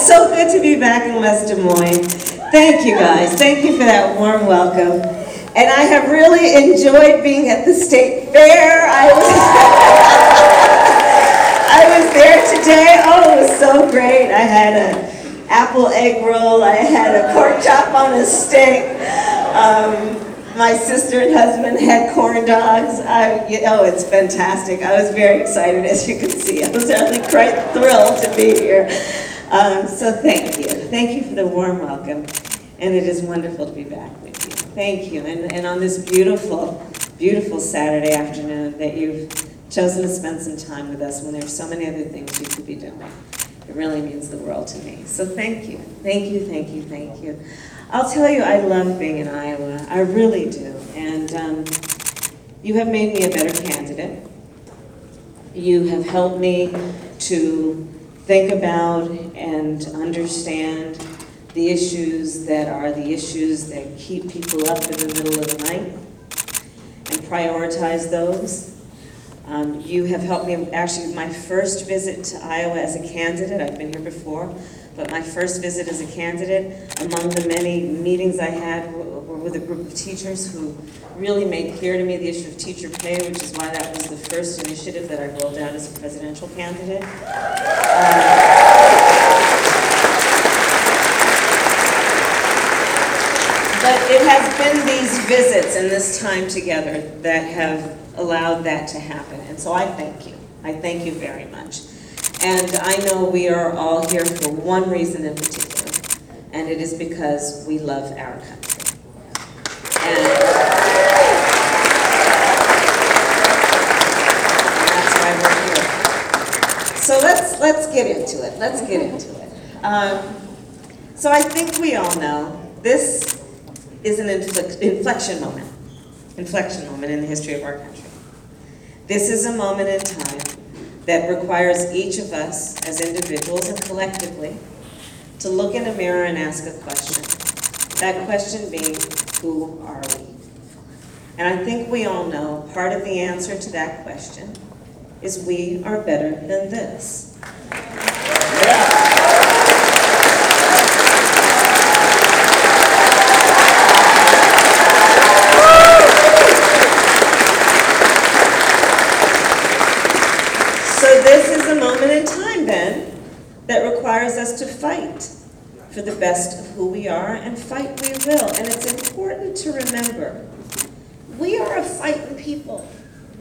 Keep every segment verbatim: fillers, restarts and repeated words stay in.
so good to be back in West Des Moines. Thank you guys. Thank you for that warm welcome. And I have really enjoyed being at the State Fair. I was, I was there today. Oh, it was so great. I had an apple egg roll. I had a pork chop on a stick. Um, my sister and husband had corn dogs. I, you know, it's fantastic. I was very excited, as you can see. I was really quite thrilled to be here. Um, so thank you. Thank you for the warm welcome. And it is wonderful to be back with you. Thank you. And, and on this beautiful, beautiful Saturday afternoon that you've chosen to spend some time with us when there's so many other things you could be doing. It really means the world to me. So thank you. Thank you, thank you, thank you. I'll tell you, I love being in Iowa. I really do. And um, you have made me a better candidate. You have helped me to think about and understand the issues that are the issues that keep people up in the middle of the night and prioritize those. Um, you have helped me, actually my first visit to Iowa as a candidate, I've been here before, but my first visit as a candidate, among the many meetings I had were with a group of teachers who really made clear to me the issue of teacher pay, which is why that was the first initiative that I rolled out as a presidential candidate. Um, But it has been these visits and this time together that have allowed that to happen. And so I thank you. I thank you very much. And I know we are all here for one reason in particular, and it is because we love our country. And that's why we're here. So let's, let's get into it. Let's get into it. Um, so I think we all know this is an inflection moment, inflection moment in the history of our country. This is a moment in time that requires each of us as individuals and collectively to look in a mirror and ask a question. That question being, who are we? And I think we all know part of the answer to that question is we are better than this. Yeah. That requires us to fight for the best of who we are, and fight we will. And it's important to remember, we are a fighting people.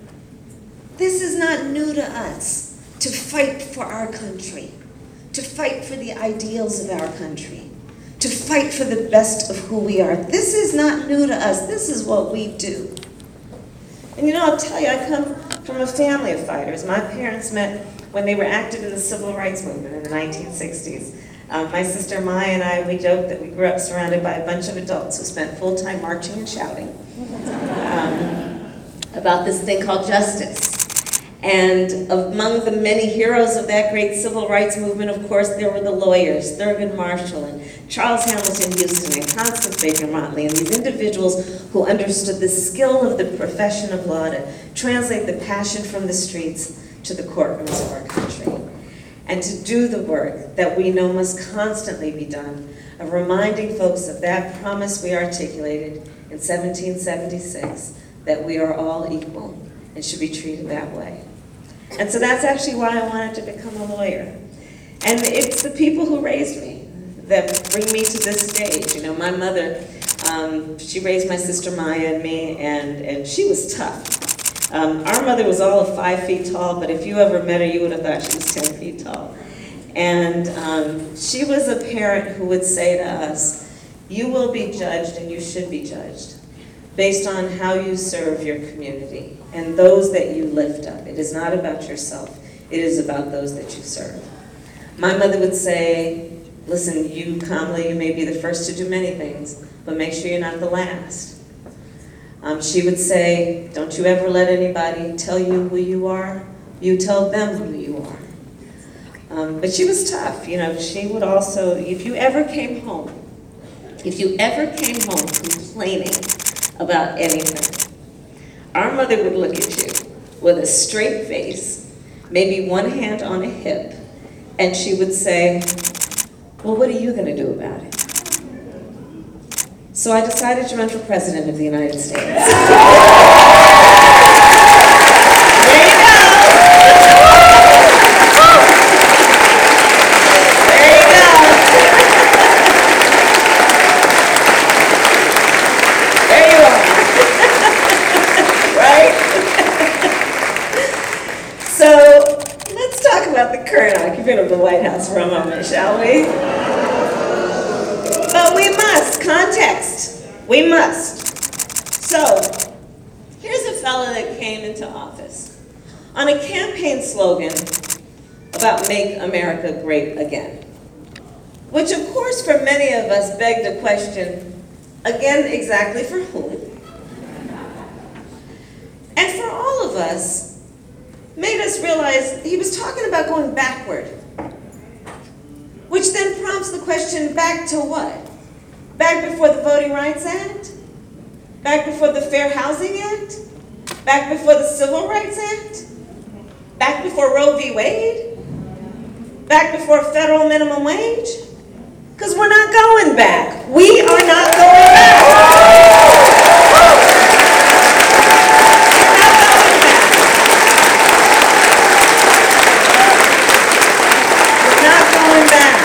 This is not new to us, to fight for our country, to fight for the ideals of our country, to fight for the best of who we are. This is not new to us. This is what we do. And you know, I'll tell you, I come from a family of fighters. My parents met when they were active in the civil rights movement in the nineteen sixties. Um, my sister Maya and I, we joked that we grew up surrounded by a bunch of adults who spent full time marching and shouting um, about this thing called justice. And among the many heroes of that great civil rights movement, of course, there were the lawyers, Thurgood Marshall and Charles Hamilton Houston and Constance Baker Motley, and these individuals who understood the skill of the profession of law to translate the passion from the streets to the courtrooms of our country, and to do the work that we know must constantly be done of reminding folks of that promise we articulated in seventeen seventy-six, that we are all equal and should be treated that way. And so that's actually why I wanted to become a lawyer. And it's the people who raised me that bring me to this stage. You know, my mother, um, she raised my sister Maya and me, and, and she was tough. Um, our mother was all of five feet tall, but if you ever met her, you would have thought she was ten feet tall. And um, she was a parent who would say to us, you will be judged and you should be judged based on how you serve your community and those that you lift up. It is not about yourself, it is about those that you serve. My mother would say, listen, you, Kamala, you may be the first to do many things, but make sure you're not the last. Um, she would say, don't you ever let anybody tell you who you are, you tell them who you are. Um, but she was tough, you know, she would also, if you ever came home, if you ever came home complaining about anything, our mother would look at you with a straight face, maybe one hand on a hip, and she would say, Well, what are you going to do about it? So I decided to run for president of the United States. There you go. There you go. There you are. Right? So let's talk about the current occupant of the White House for a moment, shall we? But we must, context, we must. So, here's a fellow that came into office on a campaign slogan about Make America Great Again, which of course for many of us begged the question, again, exactly for whom? And for all of us, made us realize he was talking about going backward, which then prompts the question, back to what? Back before the Voting Rights Act? Back before the Fair Housing Act? Back before the Civil Rights Act? Back before Roe v. Wade? Back before federal minimum wage? Because we're not going back. We are not going back. We're not going back.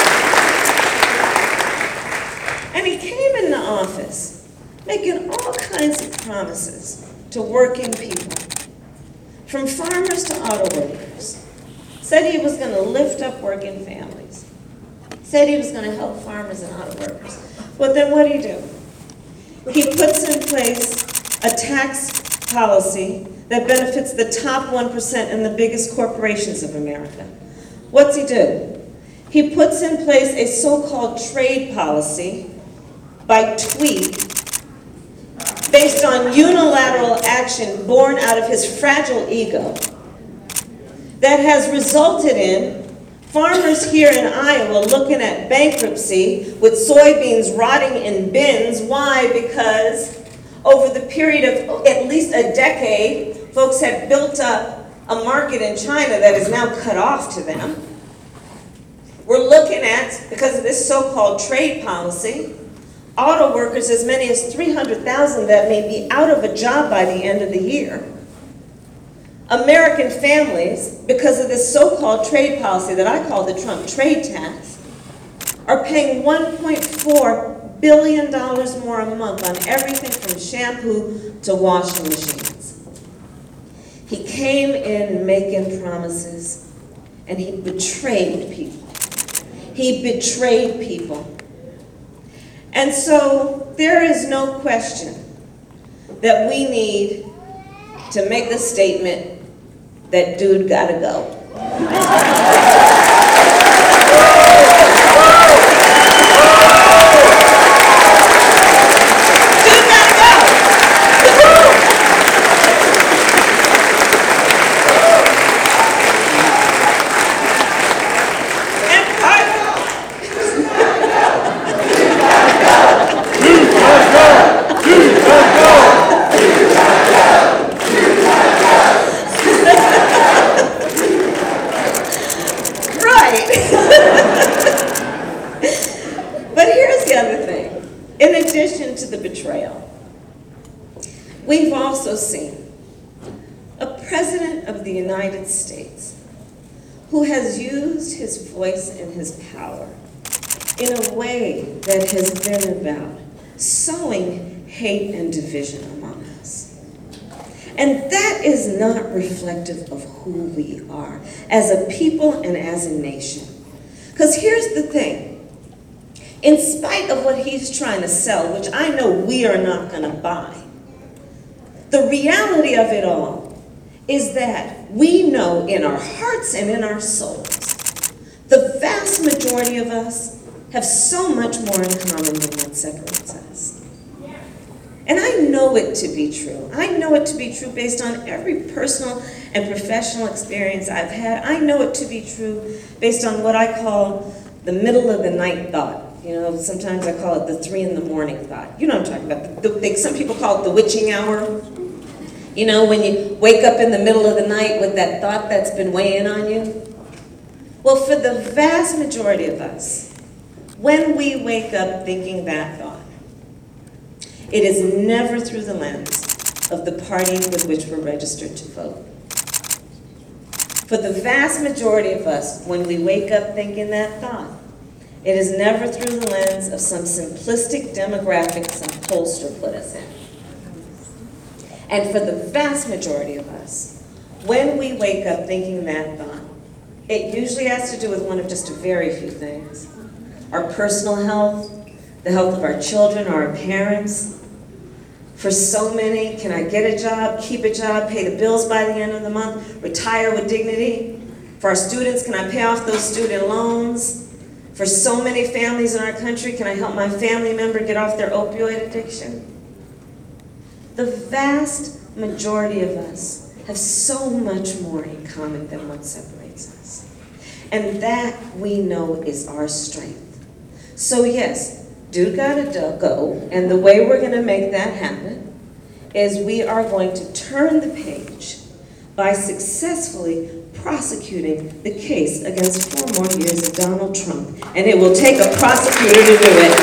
And he came into office making all kinds of promises to working people, from farmers to auto workers. Said he was going to lift up working families. Said he was going to help farmers and auto workers. But then what did he do? He puts in place a tax policy that benefits the top one percent and the biggest corporations of America. What's he do? He puts in place a so-called trade policy by tweet based on unilateral action born out of his fragile ego that has resulted in farmers here in Iowa looking at bankruptcy with soybeans rotting in bins. Why? Because over the period of at least a decade, folks had built up a market in China that is now cut off to them. We're looking at, because of this so-called trade policy, auto workers, as many as three hundred thousand that may be out of a job by the end of the year. American families, because of this so-called trade policy that I call the Trump trade tax, are paying one point four billion dollars more a month on everything from shampoo to washing machines. He came in making promises, and he betrayed people. He betrayed people. And so there is no question that we need to make a statement that dude gotta go. Dude gotta go. And part But here's the other thing. In addition to the betrayal, we've also seen a president of the United States who has used his voice and his power in a way that has been about sowing hate and division among us. And that is not reflective of who we are as a people and as a nation. Because here's the thing. In spite of what he's trying to sell, which I know we are not going to buy, the reality of it all is that we know in our hearts and in our souls, the vast majority of us have so much more in common than what separates us. And I know it to be true. I know it to be true based on every personal and professional experience I've had. I know it to be true based on what I call the middle of the night thought. You know, sometimes I call it the three in the morning thought. You know what I'm talking about. The, the, some people call it the witching hour. You know, when you wake up in the middle of the night with that thought that's been weighing on you. Well, for the vast majority of us, When we wake up thinking that thought, it is never through the lens of the party with which we're registered to vote. For the vast majority of us, when we wake up thinking that thought, it is never through the lens of some simplistic demographic some pollster put us in. And for the vast majority of us, when we wake up thinking that thought, it usually has to do with one of just a very few things. Our personal health, the health of our children, our parents. For so many, can I get a job, keep a job, pay the bills by the end of the month, retire with dignity? For our students, can I pay off those student loans? For so many families in our country, can I help my family member get off their opioid addiction? The vast majority of us have so much more in common than what separates us. And that we know is our strength. So yes, do gotta go, and the way we're gonna make that happen is we are going to turn the page by successfully prosecuting the case against four more years of Donald Trump. And it will take a prosecutor to do it.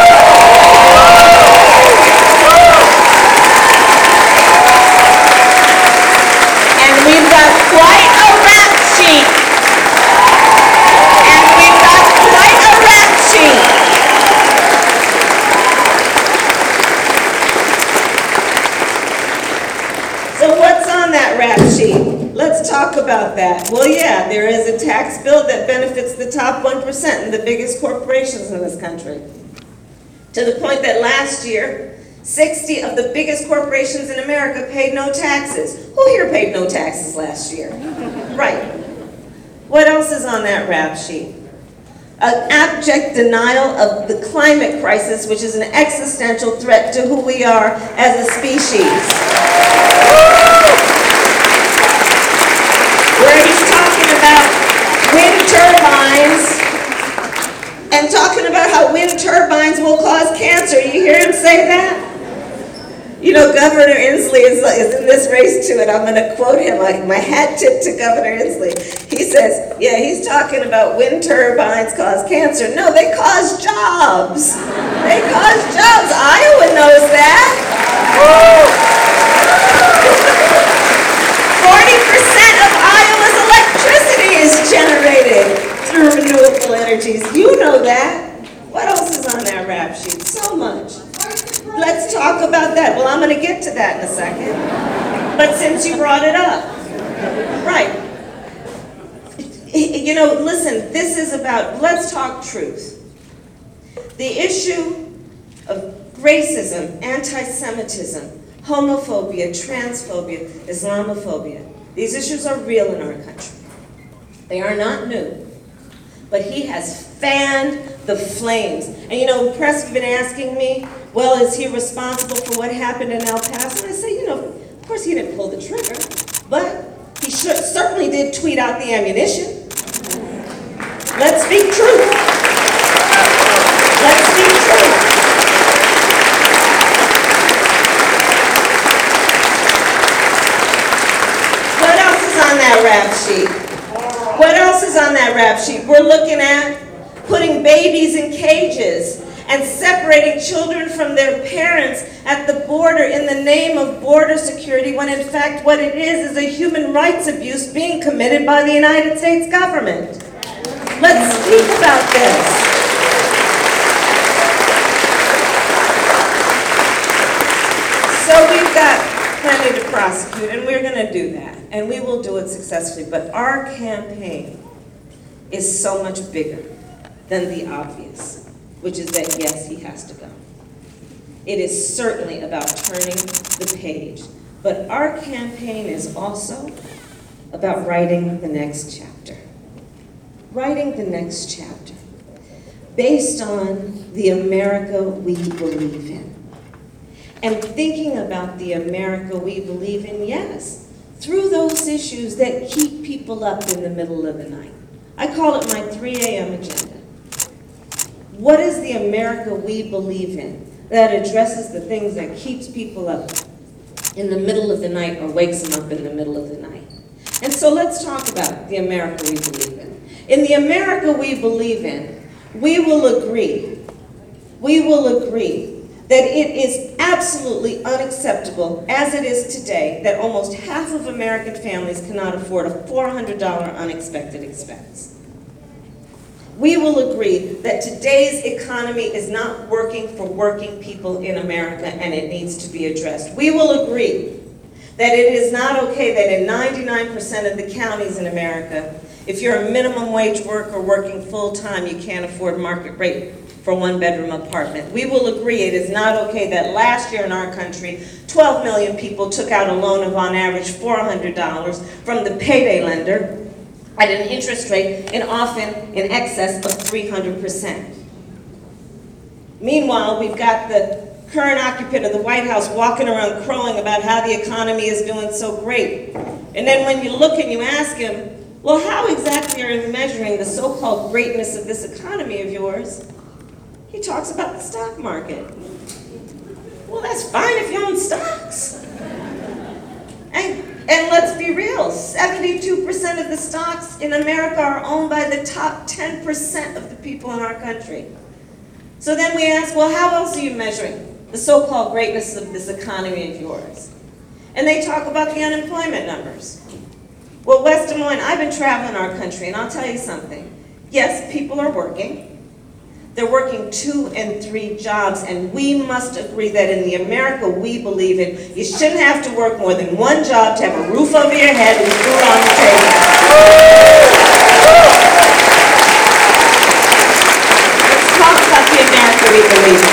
And we've got quite a rap sheet. And we've got quite a rap sheet. So what's on that rap sheet? Let's talk about that. Well, yeah, there is a tax bill that benefits the top one percent and the biggest corporations in this country. To the point that last year, sixty of the biggest corporations in America paid no taxes. Who here paid no taxes last year? Right. What else is on that rap sheet? An abject denial of the climate crisis, which is an existential threat to who we are as a species. Where he's talking about wind turbines and talking about how wind turbines will cause cancer. You hear him say that? You know, Governor Inslee is, is in this race too, and I'm going to quote him, like my hat tip to Governor Inslee. He says, yeah, he's talking about wind turbines cause cancer. No, they cause jobs. They cause jobs. Iowa knows that. forty percent of Iowa's electricity is generated through renewable energies. You know that. What else is on that rap sheet? So much. Let's talk about that. Well, I'm going to get to that in a second. But since you brought it up, right. You know, listen, this is about, let's talk truth. The issue of racism, anti-Semitism, homophobia, transphobia, Islamophobia. These issues are real in our country. They are not new. But he has fanned the flames. And you know, the press have been asking me, well, is he responsible for what happened in El Paso? And I say, you know, of course he didn't pull the trigger, but he should, certainly did tweet out the ammunition. Let's speak truth. Let's speak truth. What else is on that rap sheet? What else is on that rap sheet? We're looking at putting babies in cages and separating children from their parents at the border in the name of border security, when in fact what it is is a human rights abuse being committed by the United States government. Let's speak about this. So we've got plenty to prosecute, and we're going to do that, and we will do it successfully. But our campaign is so much bigger than the obvious, which is that, yes, he has to go. It is certainly about turning the page, but our campaign is also about writing the next chapter. Writing the next chapter based on the America we believe in. And thinking about the America we believe in, yes, through those issues that keep people up in the middle of the night. I call it my three A M agenda. What is the America we believe in that addresses the things that keeps people up in the middle of the night or wakes them up in the middle of the night? And so let's talk about the America we believe in. In the America we believe in, we will agree, we will agree that it is absolutely unacceptable, as it is today, that almost half of American families cannot afford a four hundred dollar unexpected expense. We will agree that today's economy is not working for working people in America and it needs to be addressed. We will agree that it is not okay that in ninety-nine percent of the counties in America, if you're a minimum wage worker working full-time, you can't afford market rate for one-bedroom apartment. We will agree it is not okay that last year in our country, twelve million people took out a loan of on average four hundred dollars from the payday lender at an interest rate in often in excess of three hundred percent. Meanwhile, we've got the current occupant of the White House walking around crowing about how the economy is doing so great. And then when you look and you ask him, well, how exactly are you measuring the so-called greatness of this economy of yours? He talks about the stock market. Well, that's fine if you own stocks. And, and let's be real, seventy-two percent of the stocks in America are owned by the top ten percent of the people in our country. So then we ask, well, how else are you measuring the so-called greatness of this economy of yours? And they talk about the unemployment numbers. Well, West Des Moines, I've been traveling our country, and I'll tell you something. Yes, people are working. They're working two and three jobs, and we must agree that in the America we believe in, you shouldn't have to work more than one job to have a roof over your head and food on the table. Let's talk about the America we believe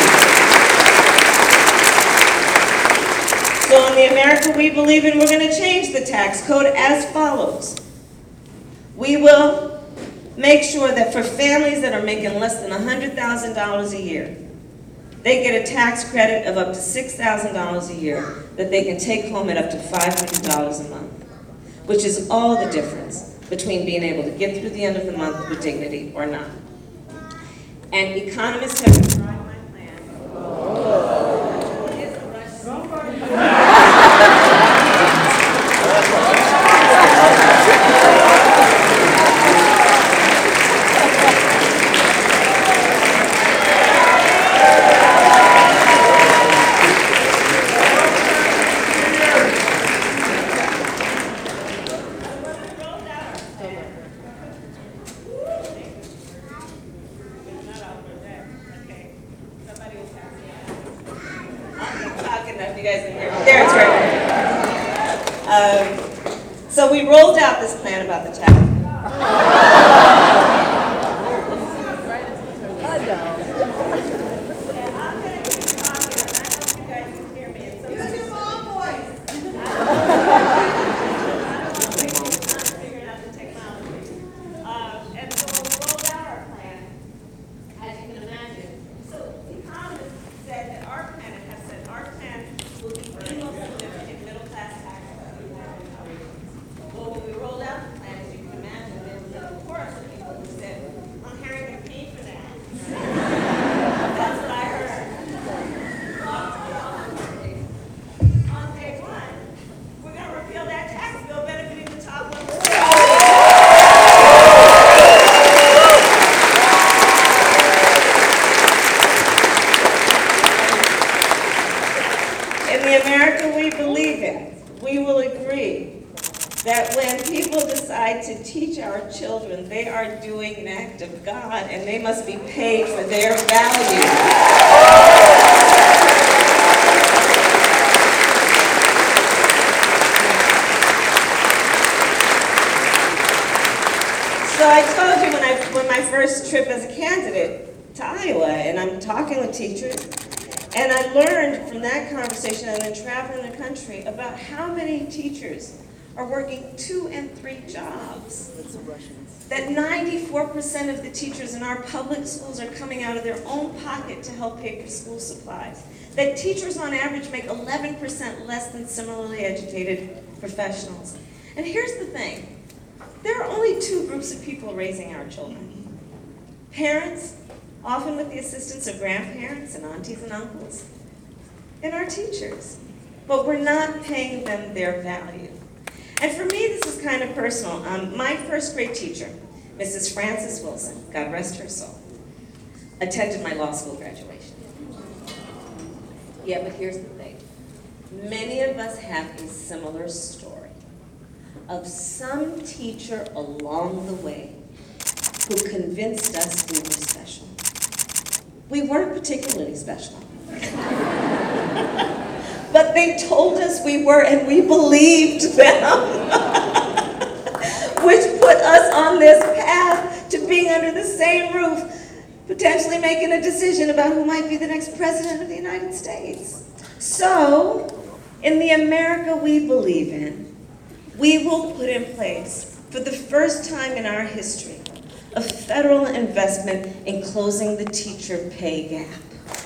in. So in the America we believe in, we're going to change the tax code as follows. We will make sure that for families that are making less than one hundred thousand dollars a year, they get a tax credit of up to six thousand dollars a year that they can take home at up to five hundred dollars a month, which is all the difference between being able to get through the end of the month with dignity or not. And economists have described my plan. You guys can hear me. There, it's right. Um, so we rolled out this plan about the tax. That when people decide to teach our children, they are doing an act of God, and they must be paid for their value. So I told you when I when my first trip as a candidate to Iowa, and I'm talking with teachers, and I learned from that conversation and then traveling the country about how many teachers are working two and three jobs. That ninety-four percent of the teachers in our public schools are coming out of their own pocket to help pay for school supplies. That teachers on average make eleven percent less than similarly educated professionals. And here's the thing, there are only two groups of people raising our children. Parents, often with the assistance of grandparents and aunties and uncles, and our teachers. But we're not paying them their value. And for me, this is kind of personal. Um, my first grade teacher, Missus Frances Wilson, God rest her soul, attended my law school graduation. Yeah, but here's the thing. Many of us have a similar story of some teacher along the way who convinced us we were special. We weren't particularly special. But they told us we were, and we believed them. Which put us on this path to being under the same roof, potentially making a decision about who might be the next president of the United States. So, in the America we believe in, we will put in place, for the first time in our history, a federal investment in closing the teacher pay gap.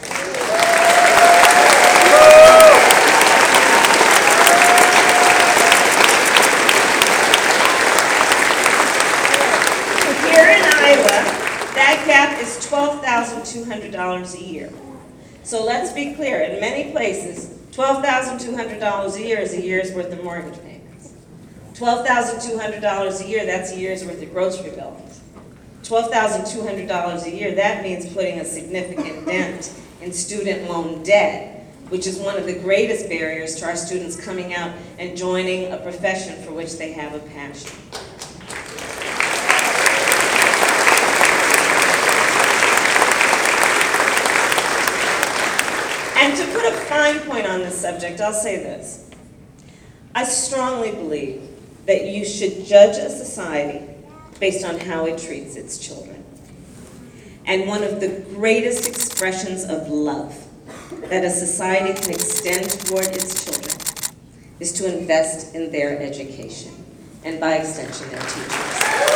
Here in Iowa, that gap is twelve thousand two hundred dollars a year. So let's be clear, in many places, twelve thousand two hundred dollars a year is a year's worth of mortgage payments. twelve thousand two hundred dollars a year, that's a year's worth of grocery bills. twelve thousand two hundred dollars a year, that means putting a significant dent in student loan debt, which is one of the greatest barriers to our students coming out and joining a profession for which they have a passion. And to put a fine point on this subject, I'll say this. I strongly believe that you should judge a society based on how it treats its children. And one of the greatest expressions of love that a society can extend toward its children is to invest in their education, and by extension, their teachers.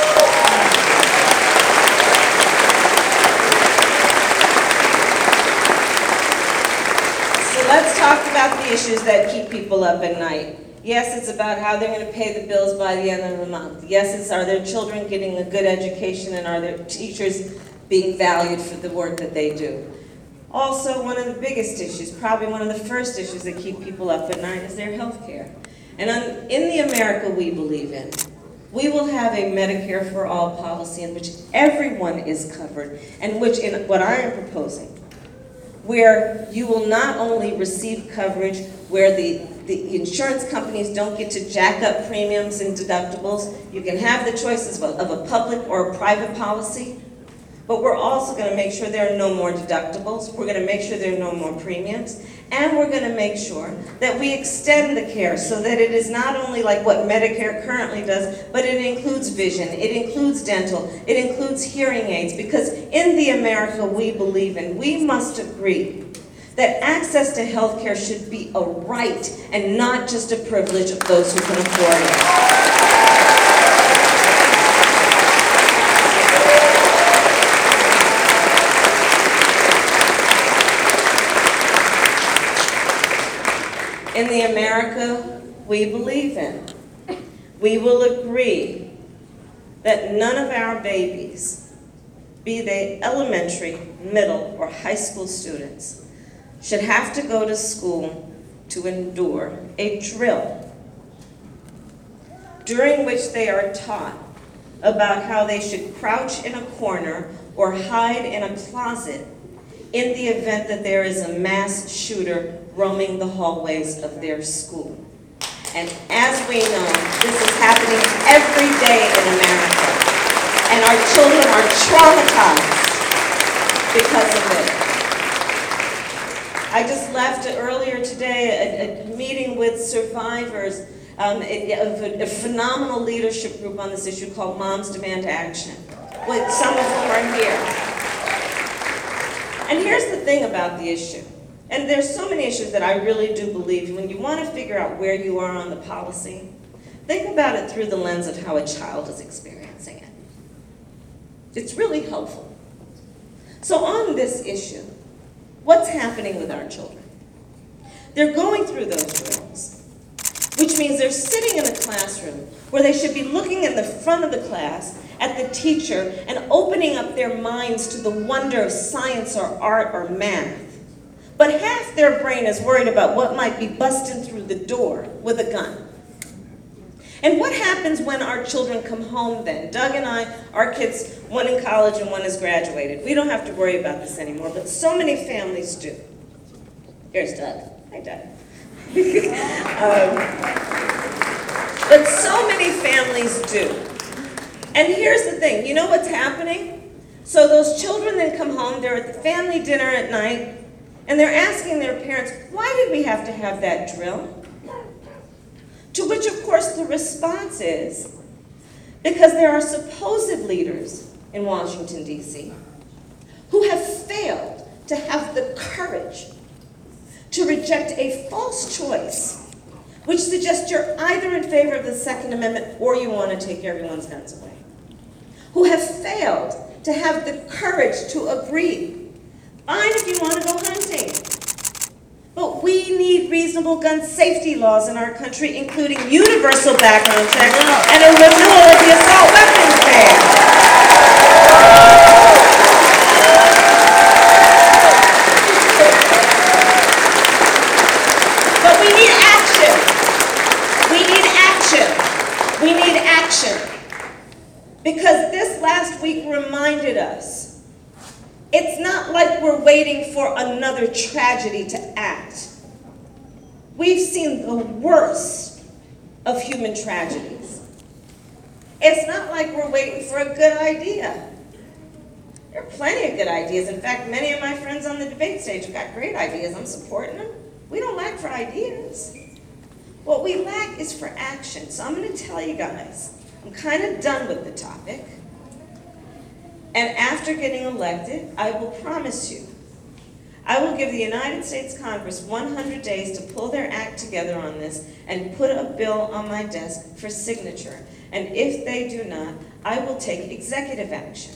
Let's talk about the issues that keep people up at night. Yes, it's about how they're going to pay the bills by the end of the month. Yes, it's are their children getting a good education, and are their teachers being valued for the work that they do. Also, one of the biggest issues, probably one of the first issues that keep people up at night, is their health care. And on, in the America we believe in, we will have a Medicare for All policy in which everyone is covered, and which, in what I am proposing, where you will not only receive coverage where the, the insurance companies don't get to jack up premiums and deductibles. You can have the choices of a, of a public or a private policy, but we're also going to make sure there are no more deductibles. We're going to make sure there are no more premiums, and we're going to make sure that we extend the care so that it is not only like what Medicare currently does, but it includes vision, it includes dental, it includes hearing aids, because in the America we believe in, we must agree that access to health care should be a right and not just a privilege of those who can afford it. In the America we believe in, we will agree that none of our babies, be they elementary, middle, or high school students, should have to go to school to endure a drill during which they are taught about how they should crouch in a corner or hide in a closet in the event that there is a mass shooter roaming the hallways of their school. And as we know, this is happening every day in America. And our children are traumatized because of it. I just left earlier today a, a meeting with survivors um, of a, a phenomenal leadership group on this issue called Moms Demand Action. With some of whom are here. And here's the thing about the issue. And there's so many issues that I really do believe when you want to figure out where you are on the policy, think about it through the lens of how a child is experiencing it. It's really helpful. So on this issue, what's happening with our children? They're going through those drills, which means they're sitting in a classroom where they should be looking in the front of the class at the teacher and opening up their minds to the wonder of science or art or math. But half their brain is worried about what might be busting through the door with a gun. And what happens when our children come home then? Doug and I, our kids, one in college and one has graduated. We don't have to worry about this anymore, but so many families do. Here's Doug. Hi, Doug. um, but so many families do. And here's the thing, you know what's happening? So those children then come home, they're at the family dinner at night, and they're asking their parents, why did we have to have that drill? To which, of course, the response is, because there are supposed leaders in Washington, D C, who have failed to have the courage to reject a false choice, which suggests you're either in favor of the Second Amendment or you want to take everyone's guns away. Who have failed to have the courage to agree, fine if you want to go hunting, but we need reasonable gun safety laws in our country, including universal background checks and a renewal of the assault weapons ban. But we need action. We need action. We need action. Because this last week reminded us, it's not like we're waiting for another tragedy to act. We've seen the worst of human tragedies. It's not like we're waiting for a good idea. There are plenty of good ideas. In fact, many of my friends on the debate stage have got great ideas. I'm supporting them. We don't lack for ideas. What we lack is for action. So I'm going to tell you guys, I'm kind of done with the topic. And after getting elected, I will promise you, I will give the United States Congress one hundred days to pull their act together on this and put a bill on my desk for signature. And if they do not, I will take executive action.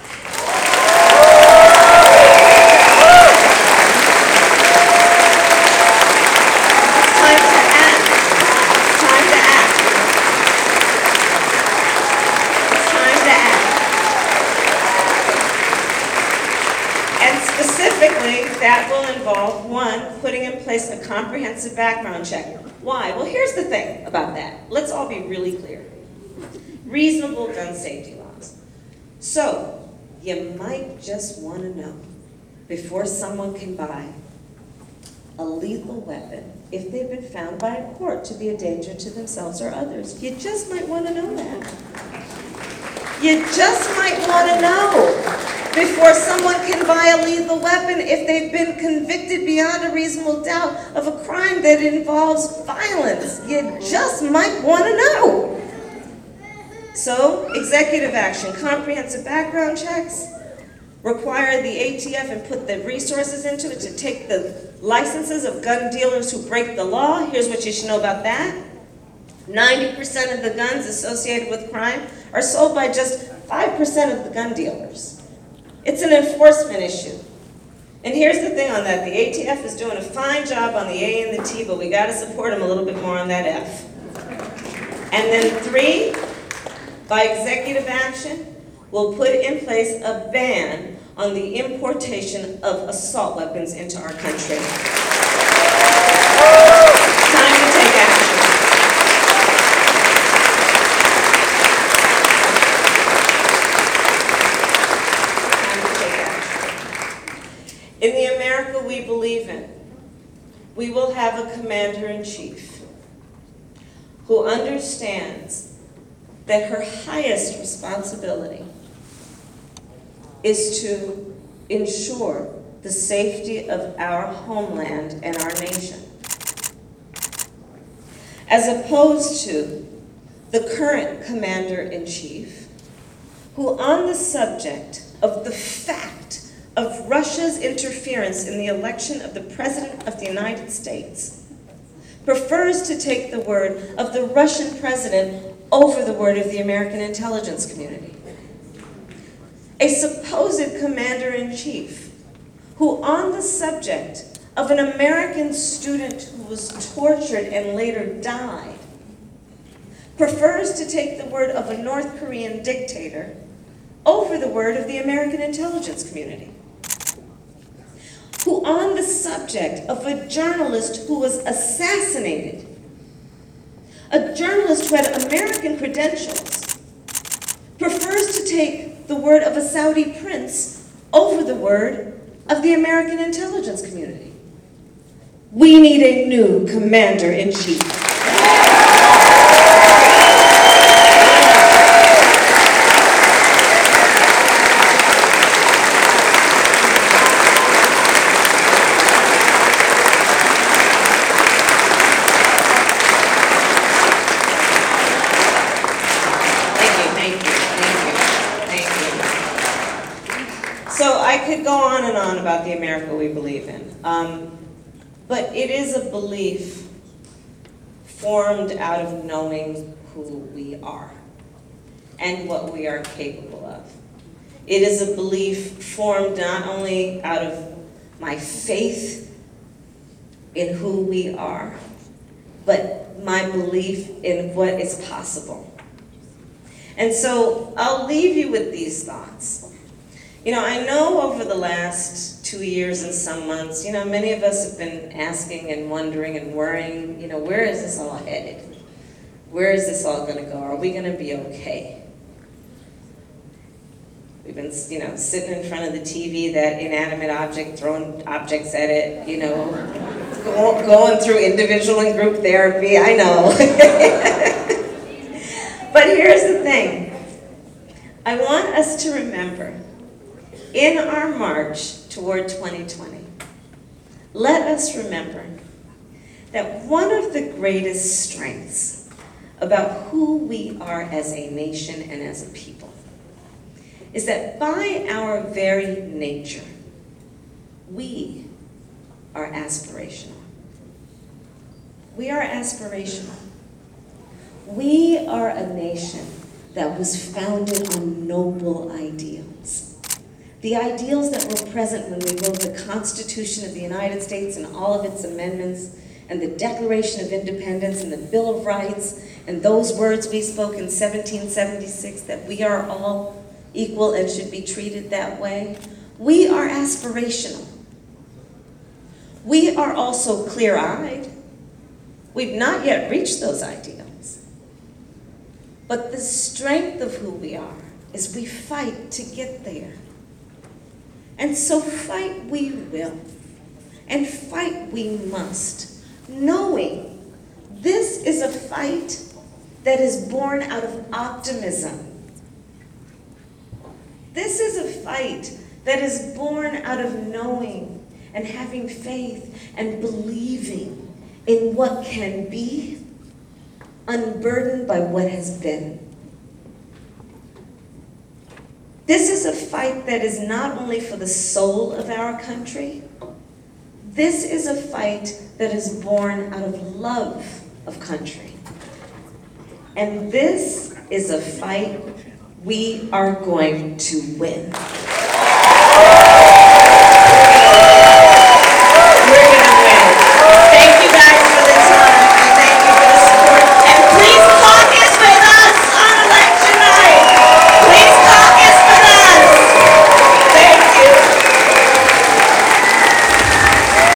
That will involve, one, putting in place a comprehensive background check. Why? Well, here's the thing about that. Let's all be really clear. Reasonable gun safety laws. So, you might just want to know, before someone can buy a lethal weapon, if they've been found by a court to be a danger to themselves or others. You just might want to know that. You just might want to know before someone can buy a lethal weapon if they've been convicted beyond a reasonable doubt of a crime that involves violence. You just might want to know. So, executive action, comprehensive background checks, require the A T F and put the resources into it to take the licenses of gun dealers who break the law. Here's what you should know about that. ninety percent of the guns associated with crime are sold by just five percent of the gun dealers. It's an enforcement issue. And here's the thing on that. The A T F is doing a fine job on the A and the T, but we got to support them a little bit more on that F. And then three, by executive action, we'll put in place a ban on the importation of assault weapons into our country. Time to take action. In the America we believe in, we will have a commander-in-chief who understands that her highest responsibility is to ensure the safety of our homeland and our nation, as opposed to the current commander-in-chief, who on the subject of the fact of Russia's interference in the election of the President of the United States prefers to take the word of the Russian president over the word of the American intelligence community. A supposed commander-in-chief who on the subject of an American student who was tortured and later died prefers to take the word of a North Korean dictator over the word of the American intelligence community. Who on the subject of a journalist who was assassinated, A journalist who had American credentials prefers to take the word of a Saudi prince over the word of the American intelligence community. We need a new commander-in-chief. So I could go on and on about the America we believe in, um, but it is a belief formed out of knowing who we are and what we are capable of. It is a belief formed not only out of my faith in who we are, but my belief in what is possible. And so I'll leave you with these thoughts. You know, I know over the last two years and some months, you know, many of us have been asking and wondering and worrying, you know, where is this all headed? Where is this all going to go? Are we going to be okay? We've been, you know, sitting in front of the T V, that inanimate object, throwing objects at it, you know, go, going through individual and group therapy, I know. But here's the thing. I want us to remember, in our march toward twenty twenty, let us remember that one of the greatest strengths about who we are as a nation and as a people is that by our very nature, we are aspirational. We are aspirational. We are a nation that was founded on noble ideals. The ideals that were present when we wrote the Constitution of the United States and all of its amendments, and the Declaration of Independence and the Bill of Rights, and those words we spoke in seventeen seventy-six, that we are all equal and should be treated that way. We are aspirational. We are also clear-eyed. We've not yet reached those ideals. But the strength of who we are is we fight to get there. And so fight we will, and fight we must, knowing this is a fight that is born out of optimism. This is a fight that is born out of knowing and having faith and believing in what can be, unburdened by what has been. This is a fight that is not only for the soul of our country, this is a fight that is born out of love of country. And this is a fight we are going to win.